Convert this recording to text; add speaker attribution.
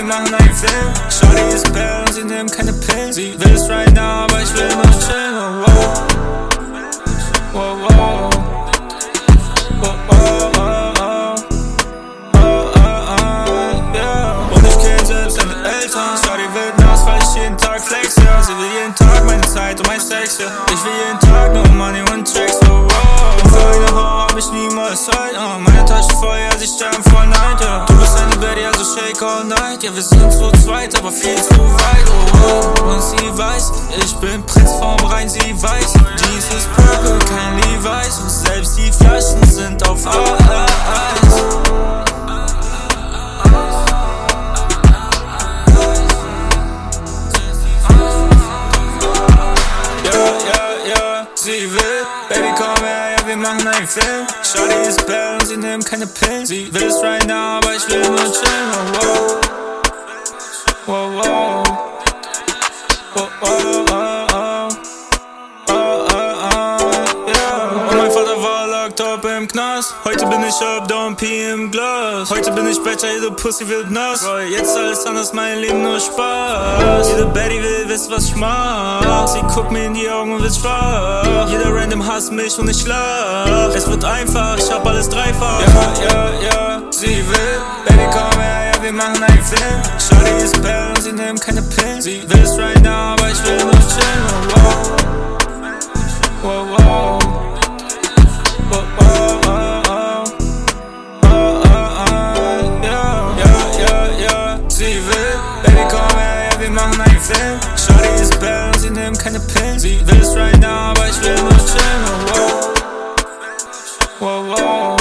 Speaker 1: machen einen Film. Shawty ist bad und sie nimmt keine Pillen. Sie will es right now, aber ich will nur chillen. Oh, wow. Wow, wow. Oh, oh, oh, oh. Oh, oh, oh, yeah. Und ich kenn selbst deine Eltern. Shawty will nass, weil ich jeden Tag flex, ja. Sie will jeden Tag meine Zeit und mein Sex, ja. Ich will jeden Tag nur Money und Tracks, oh, wow. Und für eine Frau hab ich niemals Zeit, meine Tasche voll, ja, sie sterben vor Neid, ja. Du bist eine Betty, also shake all night. Ja, wir sind zu zweit, aber viel zu weit, oh, oh. Und sie weiß, ich bin Prinz vom Rhein, sie weiß. Jeans ist purple, kein Levi's. Und selbst die Flaschen sind auf Eis. Sie will, Baby komm her, ja wir machen einen Film. Shawty ist bad und sie nimmt keine Pillen. Sie will es right now, aber ich will nur chillen. Oh, wow. Wow, wow. Oh, oh, oh, oh. Oh, oh, oh, yeah. Und mein Vater war locked up im Knast. Heute bin ich up, don't pee im Glas. Heute bin ich better, jede Pussy wird nass. Boy, jetzt alles anders, mein Leben nur Spaß. Jede Betty will wissen, was ich mach. Sie guckt mir in die Augen und wird schwach. Jeder random hasst mich und ich lach. Es wird einfach, ich hab alles dreifach. Ja, ja, ja, sie will. Baby komm her, ja wir machen einen Film. Shawty ist bad und sie nimmt keine Pillen. Sie will es right now, aber ich will nur chillen. Oh, wow. Wow, wow. Oh, oh, oh, oh. Oh, oh, oh, yeah. Ja, ja, ja, sie will. Baby komm her, ja wir machen einen Film. Shawty ist bad und sie nimmt keine Pillen. Sie will es right now, aber ich will nur chillen. Oh, wow. Wow, wow.